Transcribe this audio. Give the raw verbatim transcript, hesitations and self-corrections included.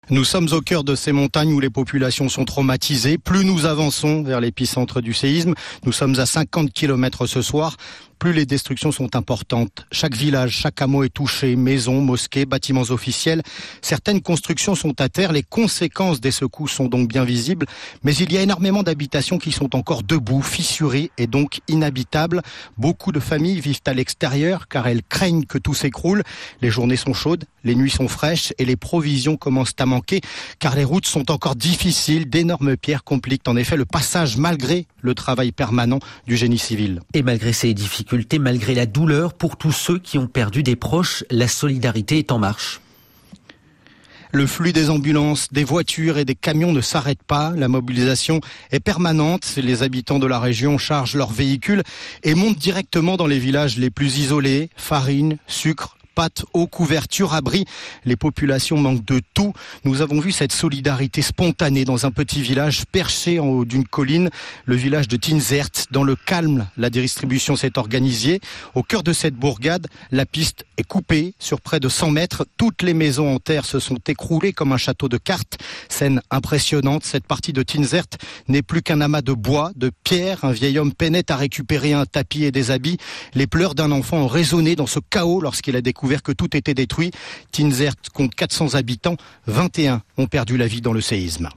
Nous sommes au cœur de ces montagnes où les populations sont traumatisées. Plus nous avançons vers l'épicentre du séisme, nous sommes à cinquante kilomètres ce soir, plus les destructions sont importantes. Chaque village, chaque hameau est touché, maisons, mosquées, bâtiments officiels. Certaines constructions sont à terre, les conséquences des secousses sont donc bien visibles. Mais il y a énormément d'habitations qui sont encore debout, fissurées et donc inhabitables. Beaucoup de familles vivent à l'extérieur car elles craignent que tout s'écroule. Les journées sont chaudes, les nuits sont fraîches et les provisions commencent à manquer car les routes sont encore difficiles. D'énormes pierres compliquent en effet le passage malgré le travail permanent du génie civil. Et malgré ces difficultés, malgré la douleur pour tous ceux qui ont perdu des proches, la solidarité est en marche. Le flux des ambulances, des voitures et des camions ne s'arrête pas. La mobilisation est permanente. Les habitants de la région chargent leurs véhicules et montent directement dans les villages les plus isolés. Farine, sucre, pâtes, eau, couverture, abri. Les populations manquent de tout. Nous avons vu cette solidarité spontanée dans un petit village perché en haut d'une colline, le village de Tinzert. Dans le calme, la distribution s'est organisée. Au cœur de cette bourgade, la piste est coupée sur près de cent mètres. Toutes les maisons en terre se sont écroulées comme un château de cartes. Scène impressionnante. Cette partie de Tinzert n'est plus qu'un amas de bois, de pierres. Un vieil homme peinait à récupérer un tapis et des habits. Les pleurs d'un enfant ont résonné dans ce chaos lorsqu'il a découvert que tout était détruit. Tinzert compte quatre cents habitants, vingt et un ont perdu la vie dans le séisme.